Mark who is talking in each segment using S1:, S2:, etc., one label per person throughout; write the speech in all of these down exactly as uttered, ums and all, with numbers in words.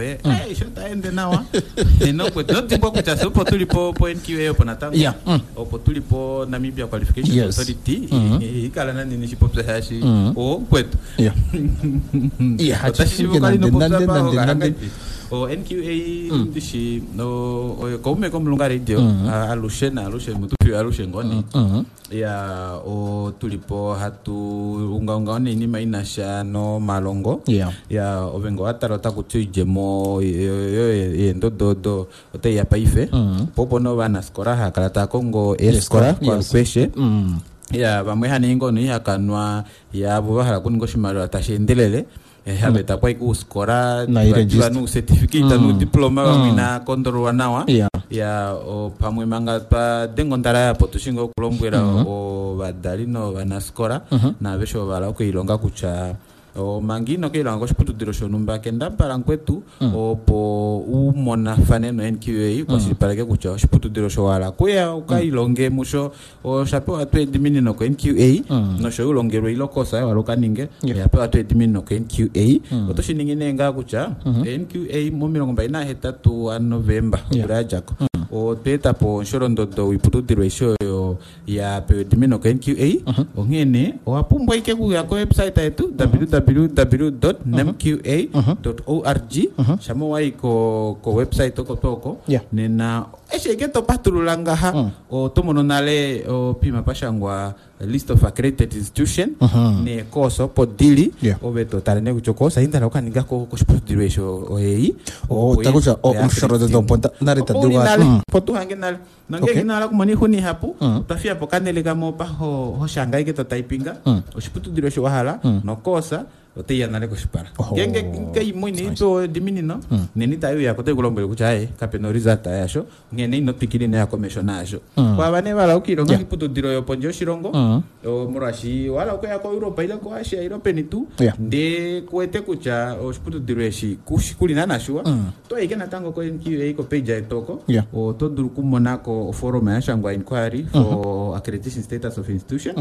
S1: eh isho taende nawa no pues no tipo kucha supo tulipo po N Q A opo natango
S2: yeah
S1: opo tulipo Namibia Qualification
S2: yes.
S1: Authority ikala nani ni shipo hashi o kwetu
S2: yeah yeah
S1: hachi
S2: nande nande nande
S1: o N Q A ndishi no kome kom lunga radio alushena alushen mutupi alushen ngoni ya o tulipo hatu unga unga oni ni mainasha no malongo
S2: yeah
S1: ya ovengo atarota kutuje mo yo ndo do do ote ya paife popo no bana skora hakalata Kongo eskora kwa kweshe ya bamwe haningo ni hakanwa ya bubahala kuningo shimaro atashendelele eh habeta kwa kuskora
S2: na register
S1: no certificate no diploma bamina kondoro nawa
S2: yeah
S1: ya o pamwe manga pa dengondara ya potushingo kulombwera o badalino banaskora na besho bala ko ilonga kucha o mangino ke lango shiputudiro shonumba kenda parankwetu o po u mona faneno N Q A ko sipaleke kucha shiputudiro showala kuya ukailonge musho o shapo atu edimini no ko N Q A no sho ulongero ilokosa waloka ninge ya pa atu edimini no ko N Q A oto shiningine nga kucha N Q A mo mirongo mbili na tatu wa November urajako o peta po shorondo do iputudiro isho ya pe edimini no ko N Q A o ngene o apumbo ike ku ya ko website yetu w w w dot n m q a dot org shamo wai ko ko website ko toko nena esheke to patululanga ha o tomono nale o pima pashangwa list of accredited institution ne koso podili o beto tarene kuchokosa indala ukaninga ko ko spiritual o ei
S2: o takucha o mshoro do ponta narita duwa
S1: potu hangenal nange nala kumani huni hapu tafia pokanele kama pa ho ho shangai ke to typinga o spiritual wahala no kosa ote ya nale kushipara genge ngai moini to dimini no neni tayo ya kote kulombele kuchae kapenoriza tayasho ngene no pikili na commissionajo kwa bane bala ukiro ngi puto diro yo ponjo shirongo o murashi wala ko ya ko Europa ila ko Asia Europe ni tu de kwete kucha o puto diro shi kushikuli na nashua to ikena tango ko N Q A ko page etoko o to duru kumonako forum ya shangwa inquiry for accreditation status of institution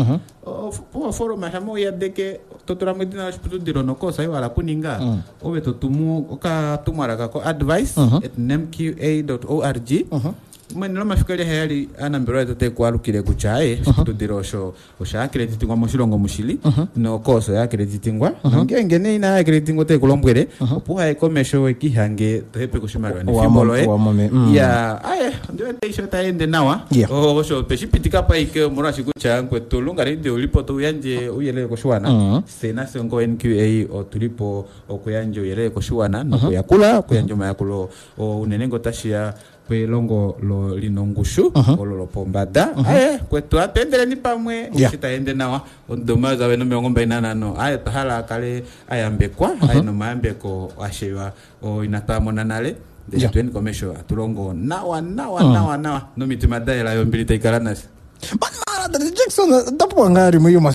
S1: o forum ya mo ya deke to turamedina diro no kosa wala kuninga obe to tumu ka tumara ko advice at n m q a dot org mwen lo mafikale hayali anambiro to te kwa lukile kuchae to diro sho o sha credit ngwa moshilongo mushili no kosa ya credit ngwa ngenge ne ina credit ngote kulombwere opuha e komesho we kihange to hepe kushimara ni fimolo e ya aye ndio te isho taende nawa o sho peshipitika pa ike murashi kucha kwetu lunga ndio ulipo to yanje uyele kushwana sena songo N Q A o tulipo o kuyanje uyele kushwana no kuyakula kuyanje mayakulo o unenengo tashia pe longo lo linongushu o lo pombada eh kwetu atendele ni pamwe ukitaende nawa ondomaza we no mirongo mbili na tano aye tahala kale ayambekwa aye no mayambeko ashewa o inatamona nale de twen commercial atulongo nawa nawa nawa nawa no mitima daela yo mbili taikalanas
S2: But Jackson dapo ngari mo